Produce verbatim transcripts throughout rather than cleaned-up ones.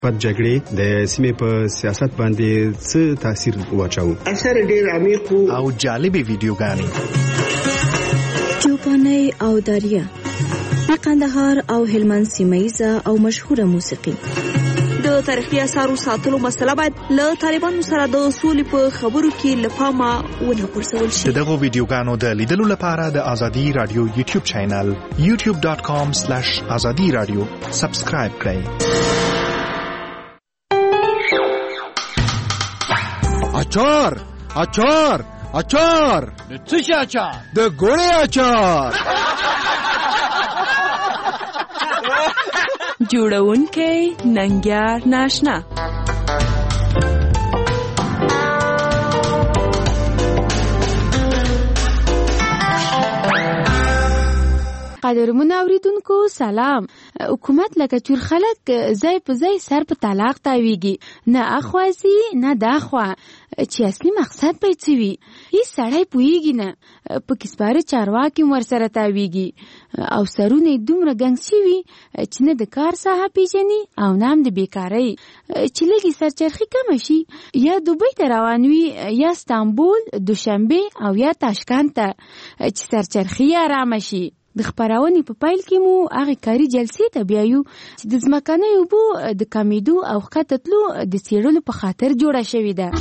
پد جګړې د سیمې په سیاست باندې څه تاثیر واچاو؟ اثر ډېر عمیق او جالبې ویډیوګانې، چوپانۍ او داریا، د کندهار او هلمند سیمه‌ییزه او مشهوره موسیقي. د تاریخي اثارو ساتلو مسله باید له طالبانو سره د سولې په خبرو کې له پامه ونه غورځول شي. د دغو ویډیوګانو د لیدلو لپاره د ازادي رادیو یوټیوب چینل یوټیوب ډاټ کام سلیش ازادي رادیو سبسکرایب کړئ. اچار اچار اچار د څه شي اچار؟ د ګوړې اچار. جوړونکی ننګیار ناشنا. قدرمن اوریدونکو سلام. حکومت لکه چور خلک ځای په ځای سر په طلاق تاویږي، نه اخوازي نه داخوا، چې اصلي مقصد به څه وي هیڅ سړی پوهیږي نه. په کسباره چارواکي ور سره تاویږي او سرونه دومره ګنګ شوي چې نه د کار ساحه پیژني او نه هم د بیکارۍ. چې لږې سرچرخي کمه شي یا دوبۍ ته روان وي یا استانبول، دوشنبه او یا تاشکند ته، چې سرچرخي آرامه شي. د خپرونې په پیل کې مو هغه کاري جلسې ته بیایو چې د ځمکنۍ اوبو د کمیدو او ښکته تلو د څېړلو په خاطر جوړه شوې ده.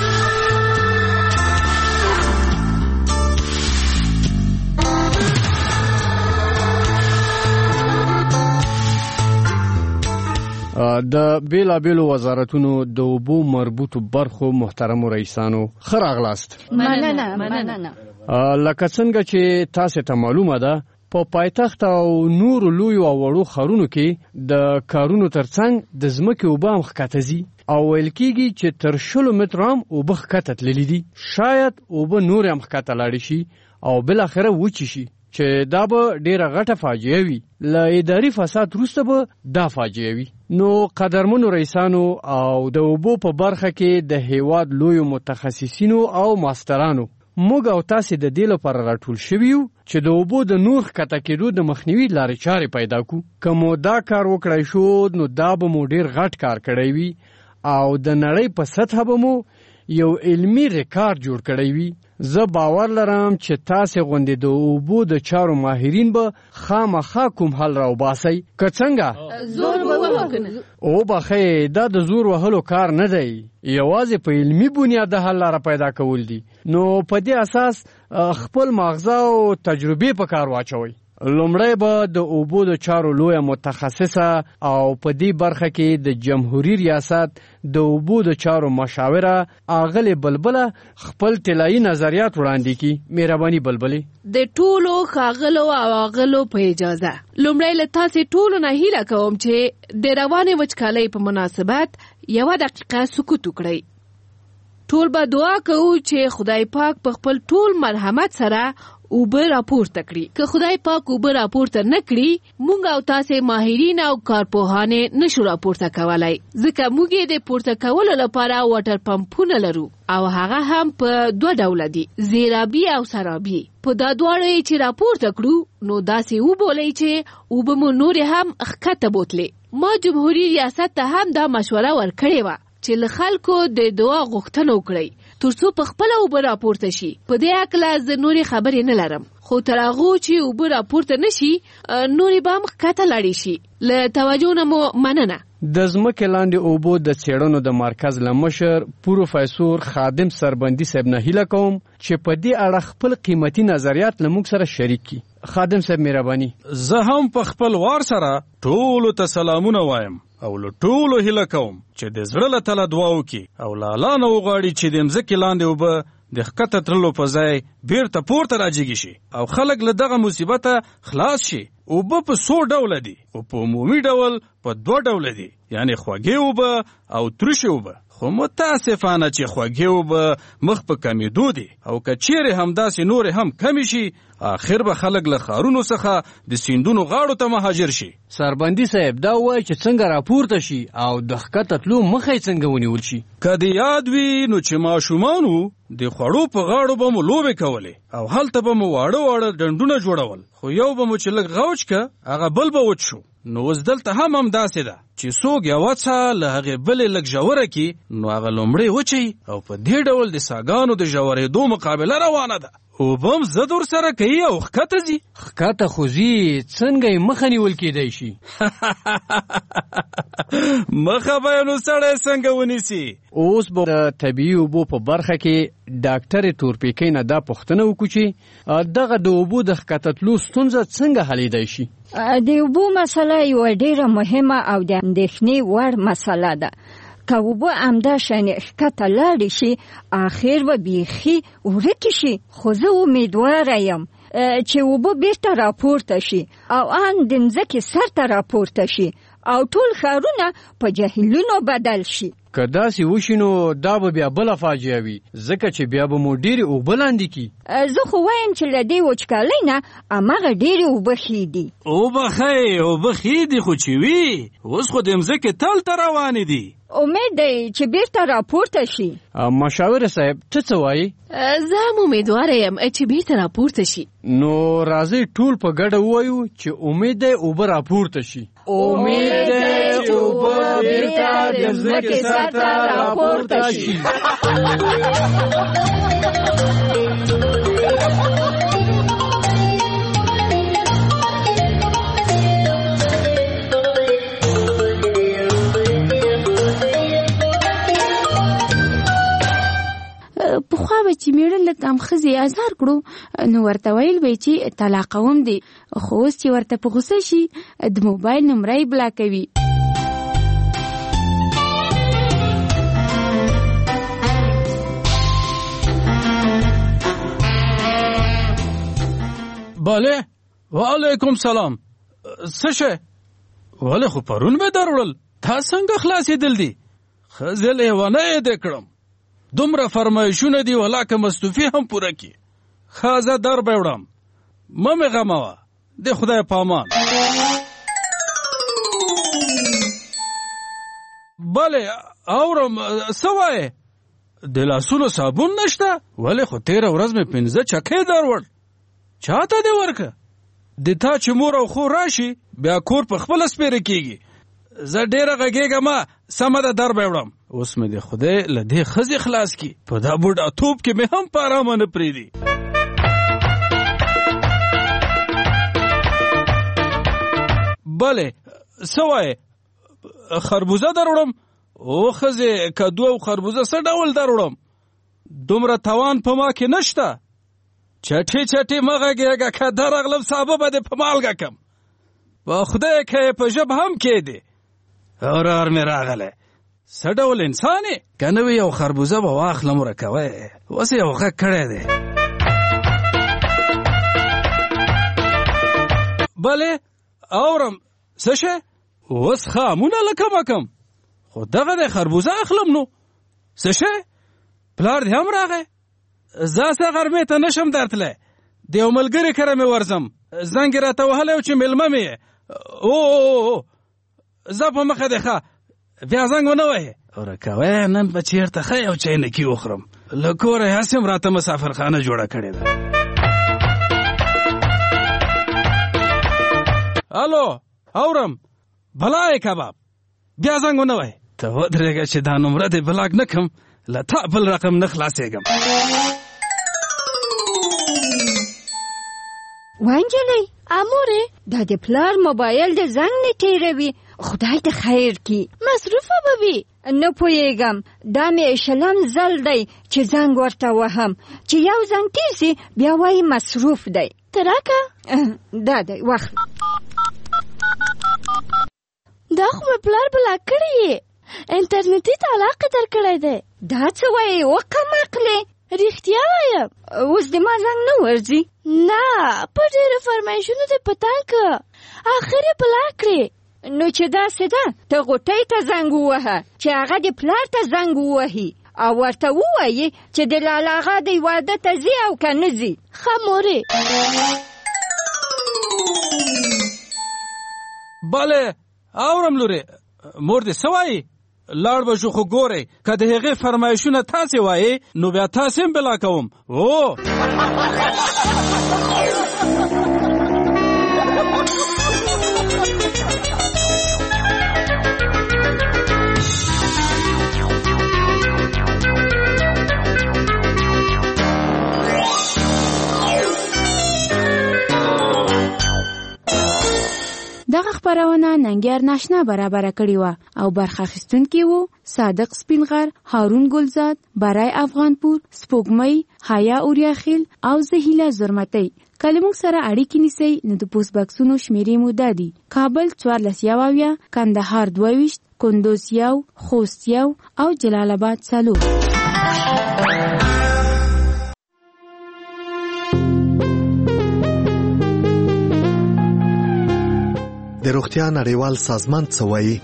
د بیلابیلو وزارتونو د اوبو مربوطو برخو محترمو رئیسانو ښه راغلاست. مننه مننه. لکه څنګه چې تاسو ته معلومه ده، په پایتخت او نورو لویو او وړو ښارونو کې د کارونو ترڅنګ د ځمکې اوبه هم ښکته ځي او ویل کېږي چې تر شلو مترو هم اوبه ښکته تللي دي. شاید اوبه نورې هم ښکته لاړې شي او بالاخره وچې شي، چې دا به ډېره غټه فاجعه وي. له اداري فساد وروسته به دا فاجعه وي. نو قدرمنو رئیسانو او د اوبو په برخه کې د هیواد لویو متخصصینو او ماسترانو، موږ او تاسې د دې لپاره راټول شوي یو چې د اوبو د نور ښکته کېدو د مخنیوي لارې چارې پیدا کړو. که مو دا کار وکړی شو نو دا به مو ډېر غټ کار کړی وي او د نړۍ په سطحه به مو یو علمي ریکارډ جوړ کړی وي. زه باور لرم چې تاسې غوندې د اوبو د چارو ماهرین به خامخا کوم حل راوباسئ. که څنګه زور به وکړو. او بخې دا د زور وهلو کار نه دی، یوازې په علمي بنیاد د حل لاره پیدا کول دي. نو په دې اساس خپل ماغزه او تجربې په کار واچوئ. لومړی به د اوبو د چارو لویه متخصصه او په دې برخه کې د جمهوریت ریاست د اوبو د چارو مشاوره اغلې بلبله خپل طلایي نظریات وړاندې کړي. مهرباني بلبلې. د ټولو ښاغلو او اغلو په اجازه لومړی له تاسې ټولو نه هیله کوم چې د روانې وچکالۍ په مناسبت یوه دقیقه سکوت وکړئ. ټول به دعا کوو چې خدای پاک په خپل ټول مرحمت سره اوبه راپورته کړي. که خدای پاک اوبه راپورته نه کړي، موږ او تاسې ماهرین او کارپوهانې نشو راپورته کولای، ځکه موږ یې د پورته کولو لپاره واټر پمپونه لرو او هغه هم په دوه ډوله دي، زیرابي او سرابي. په دا دواړه چې راپورته کړو نو داسې وبولئ چې اوبه مو نورې هم ښکته بوتلې. ما جمهوریت ریاست ته هم دا مشوره ورکړې وه چې له خلکو د دعا غوښتنه وکړئ ترڅو په خپله اوبه راپورته شي. په دې هکله زه نورې خبرې نه لرم، خو تر هغو چې اوبه راپورته نه شي نورې به هم ښکته لاړې شي. له توجه نه مو مننه. د ځمکې لاندې اوبو د څېړنو د مرکز له مشر پروفیسور خادم سربندي صاحب نه هیله کوم چې په دې اړه خپل قیمتي نظریات له موږ سره شریک کړي. خادم صاحب مهرباني. زه هم په خپل وار سره ټولو ته سلامونه وایم او له ټولو هیله کوم چې د زړه له تله دعا وکړي او له الله نه وغواړي چې د مځکې لاندې اوبه د ښکته تللو په ځای بیرته پورته راجګي شي او خلک له دغه مصیبته خلاص شي. اوبه په څو ډوله دي او په عمومي ډول په دوه ډوله دي، یعنی خوږې اوبه او ترشې اوبه. خو متاسفانه چې خوږې اوبه مخ په کمیدو دي او که چیرې همداسې نورې هم کمی شي، آخر به خلک له ښارونو څخه د سیندونو غاړو ته مهاجر شي. سربندي صاحب دا وایي چې څنګه راپورته شي او د ښکته تلو مخه یې څنګه ونیول شي. که د یاد وي نو چې ماشومان وو د خوړو په غاړو به مو لوبې کولې او هلته به مو واړه واړه ډنډونه جوړول، خو یو به مو چې لږ غوچ که هغه بل به وچ شو. نو اوس دلته هم همداسې ده چې څوک یوه څه له هغې بلې لږ ژوره کړي نو هغه لومړی وچوي او په دې ډول د څاګانو د ژورېدو مقابله روانه ده. اوبه هم ضد ورسره کوي او ښکته ځي. ښکته خو ځي، څنګه یې مخه نیول کېدی شي؟ مخه به یې نو سړی څنګه ونیسي؟ اوس به د طبیعي اوبو په برخه کې ډاکټرې تورپیکۍ نه دا پوښتنه وکړو چې دغه د اوبو د ښکته تلو ستونزه څنګه حلیدی شي؟ د اوبو مسله یوه ډېره مهمه او د اندېښنې وړ مسله ده. که اوبه همداشانې ښکته لاړې شي اخر به بیخي ورکې شي. خو زه امیدواره یم چې اوبه بیرته راپورته شي او ان د مځکې سر ته راپورته شي او ټول ښارونه په جهیلونو بدل شي. که داسې وشي نو دا به بیا بله فاجعه وي، ځکه چې بیا به مو ډېرې اوبه لاندې کي. زه خو وایم چې له دې وچکالۍ نه هماغه ډېرې اوبه ښې دي. اوبه ښې اوبه ښې دي خو چې وي اوس خو د مځکې تل ته روانې دي. امید دی چې بیرته راپورته شي. مشاور صاحب ته څه وایي؟ زه هم امیدواره یم چې بیرته راپورته شي. نو راځئ ټول په ګډه ووایو چې امید دی اوبه راپورته شي. امید دی اوبه بیرته د مځکې سر ته راپورته شي. پخوا به چې میړه له کم ښځې ازار کړو نو ورته ویل به چې طلاقوم دی، خو اوس چې ورته په غوسه شي د موبایل نمره یې بلاکوي. بله وعلیکم سلام. څه شی؟ ولې خو پرون مې دروړل، تا څنګه خلاصېدل دي؟ ښځې لیونی یې دې کړم، دومره فرمایشونه دي ولاکه مستوفي هم پوره کی. ښه در به وړم، مه مې غموه، د خدای پامان. بله اورم، څه وایې؟ د لاسونو صابون نشته؟ ولې خو تېره ورځ مې پنځه چکې دروړ، چاته دې ورکه؟ د تا چې مور او خور راشي بیا کور په خپله سپېره کېږي. زه ډېره غږېږم، سمه ده در به وړم. اوس مې د خدای له دې ښځې خلاص کی، په دا بوډا توپ کې مې هم په ارامه نه پرېږدي. بله څه وایې؟ خربوزه در وړم؟ او ښځې کدو او خربوزه څه ډول در وړم؟ دومره توان په ما کې نشته. چټې چټې مه غږېږه، که درغلم سابه به دې په مالګه کم. په خدای که یې په ژبه هم کېدې. ورور مې راغلی، څه ډول انسان یې؟ که نه وي یو خربوزه به واخلم ورکوی، اوس یې یو غږ کړی دی. بلې اورم، څه شی؟ اوس خامونه لکه مکم، خو دغه دی خربوزه اخلم. نو څه شی؟ پلار دې هم راغی؟ زه څه غرمې ته نشم درتلی، د یو ملګري کره مې ورځم، زنګ یې راته وهلی و چې مېلمه مې یې. او زه په مخه دی، ښه بیا زنګ ونه وهې. ورکوی نن به چېرته ښه یو چاینکي وخورم، له کوره یې هسې هم راته مسافرخانه جوړه کړې ده. الو اورم، بلای کباب، بیا زنګ ونه وهې. ته ودرېږه چې دا نمره دې بلاک نه کړم، له تا بل رقم نه خلاصېږم. وانجلۍ امورې دا د پلار موبایل د زنګ نه تېروي، خدای ته خیر کی. مصروفه به وي؟ نه پوهېږم، دا مې شلم ځل دی چې زنګ ورته وهم، چې یو زنګ تېر سي بیا وایي مصروف دی. ته راکه دا دی واخله. دا خو مې پلار بلاک کړی یې، انټرنیټي طلاق یې درکړی دی. دا څه وایې وکمقلې؟ رښتیا وایم، اوس د ما زنګ نه ورځي؟ نه، په ډېرو فرمایشونو دې په تنګ که، اخر یې بلاک کړې. نو چې داسې ده، ته غوټۍ ته زنګ ووهه چې هغه د پلار ته زنګ ووهي او ورته ووایي چې د لالا اغا د واده ته ځي او که نه ځي. ښه مورې. بله اورم لورې، مور دې څه وایي؟ لاړ به شو، خو ګورئ که د هغې فرمایشونه تاسې وایې نو بیا تاسې هم بلا کوم. او ننګیار ناشنا برابر کړی و او برخه اخیستونکي وو صادق سپینغر، هارون ګلزاد، برای افغانپور، سپوږمۍ، حیا اوریاخیل او زهیله زرمتی. کله موږ سره اړیکې نیسئ نو د پوسټ بکسونو شمیرې مو دا دي: کابل څوارلس یو اویا، کندهار دوه ویشت، کندوز یو، خوست یو او جلال آباد څلور. د روغتیا نړیوال سازمان څه وایي؟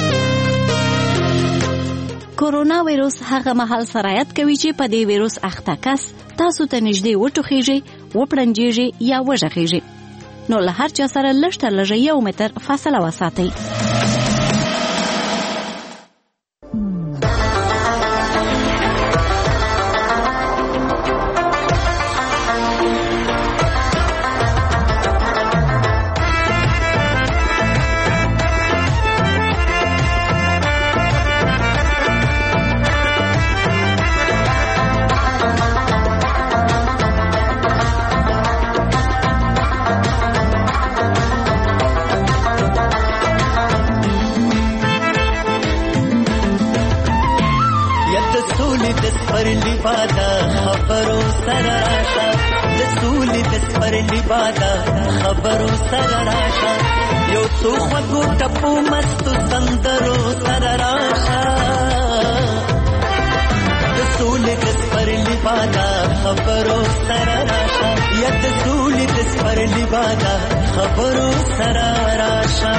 کورونا ویروس هغه مهال سرایت کوي چې په دې ویروس اخته کس تاسو ته نږدې وټوخیږي، وپړنجیږي یا وژغیږي. نو له هر چا سره لږ تر لږه یو متر فاصله وساتئ. خبرو سره راشه یو څو خوږو ټپو مستو سندرو سره راشه د سولې د سپرلي بادا خبرو سره راشه یا د سولې د سپرلي بادا خبرو سره راشه.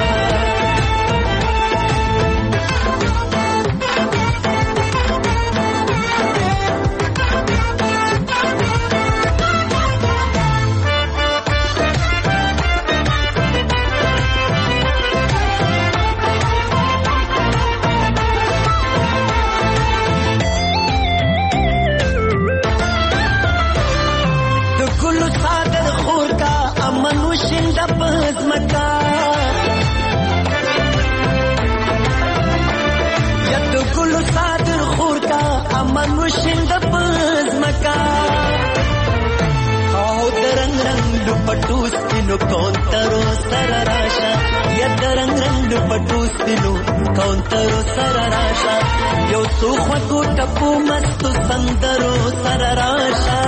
پټوستینو کونترو سره راشه یا درنګ رنګ پټوستینو کونترو سره راشه یو څو خوږو ټپو مستو سندرو سره راشه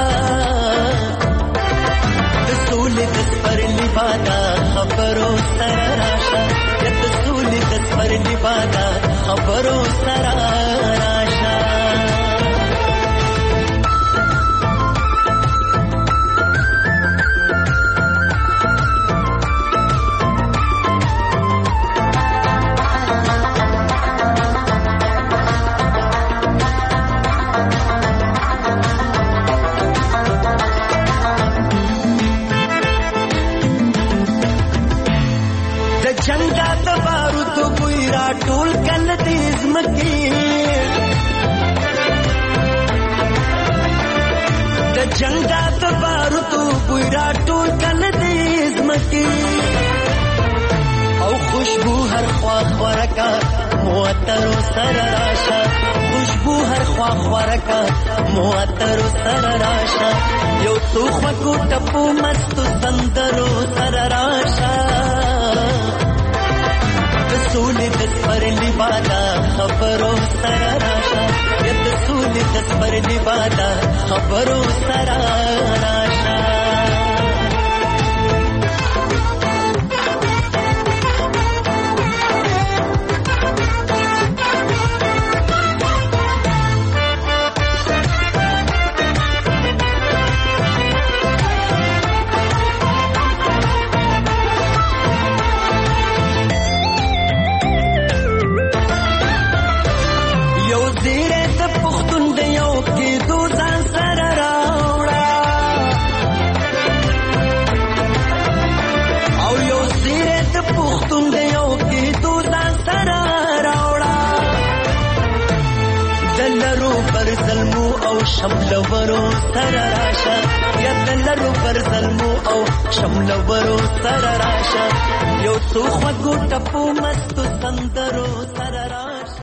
د سولې د سپرلي بادا خبرو سره راشه یا د سولې د سپرلي بادا خبرو سره راشه. جنگات بارتو بویرا ټول کله دې زمکي او خوشبو هر خوا خورکا موتر سره راشه خوشبو هر خوا خورکا موتر سره راشه یو څو خوږو ټپو مستو سندرو سره راشه د سولې د سپرلي بادا خبرو سره راشه یا د سولې د سپرلي بادا خبرو سره راشه. شملورو سره راشه یا دلرو پر ظلمو او شملورو سره راشه یو څو خوږو ټپو مستو سندرو سره راشه.